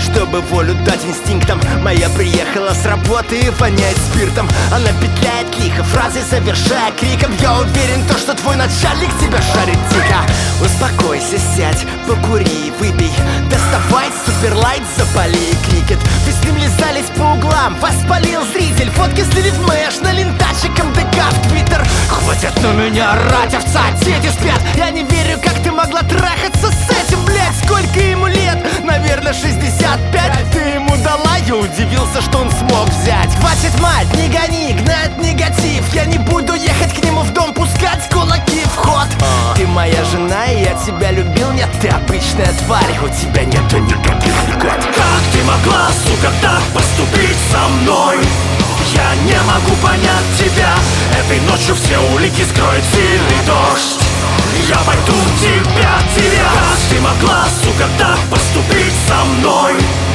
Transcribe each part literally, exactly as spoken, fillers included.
чтобы волю дать инстинктам. Моя приехала с работы и воняет спиртом. Она петляет лихо, фразы завершая криком. Я уверен, то, что твой начальник тебя шарит дико. Успокойся, сядь, покури, выпей. Доставай суперлайт, запали и крикет. Вы с ним лизались по углам, вас спалил зритель. Фотки слили в мэш, налентачиком ДК в твиттер. Хватит на меня орать, овца, дети спят. Я не верю, как ты могла трахаться с этим, блядь. Сколько ему лет? Наверное, шестьдесят пять. Ты ему дала, я удивился, что он смог взять. Хватит, мать, не гони, гнать негатив. Я не буду ехать к нему в дом, пускать кулаки в ход. Ты моя жена, и я тебя любил. Нет, ты обычная тварь, у тебя нету никаких льгот. Как ты могла, сука, так поступить со мной? Я не могу понять тебя. Этой ночью все улики скроет сильный дождь. Я пойду тебя терять. Как ты могла, сука, так поступить со мной?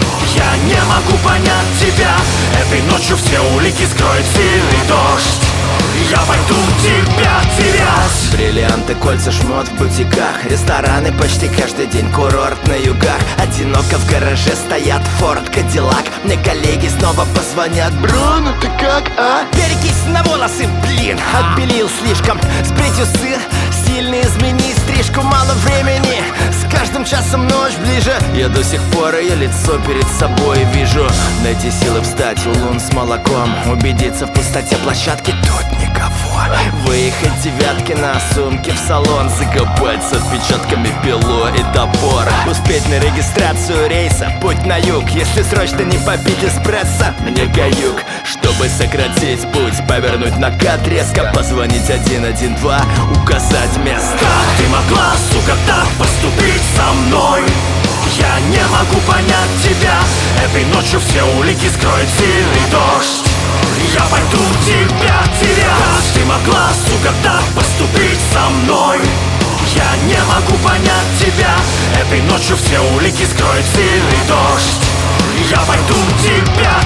Я не могу понять тебя. Этой ночью все улики скроет сильный дождь. Я пойду тебя терять. Бриллианты, кольца, шмот в бутиках. Рестораны почти каждый день, курорт на югах. Одиноко в гараже стоят Форд, Кадиллак. Мне коллеги снова позвонят: Бруно, ты как, а? Перекись на волосы, блин, отбелил слишком. Сприть усы, сильно измени стрижку, мало времени. С каждым часом ночь ближе. Я до сих пор ее лицо перед собой вижу. Найти силы встать, улун с молоком. Убедиться в пустоте площадки, тут никого. Выехать девятки на сумке в салон. Закопать с отпечатками пилу и топор. Успеть на регистрацию рейса, путь на юг. Если срочно не попить эспрессо, мне каюк. Чтобы сократить путь, повернуть накат резко. Позвонить один один два, указать место. Как ты могла, сука, так поступить со мной? Я не могу понять тебя. Этой ночью все улики скроет сильный дождь. Я пойду тебя терять. Как ты могла, сука, так поступить со мной? Я не могу понять тебя. Этой ночью все улики скроет сильный дождь. Я пойду тебя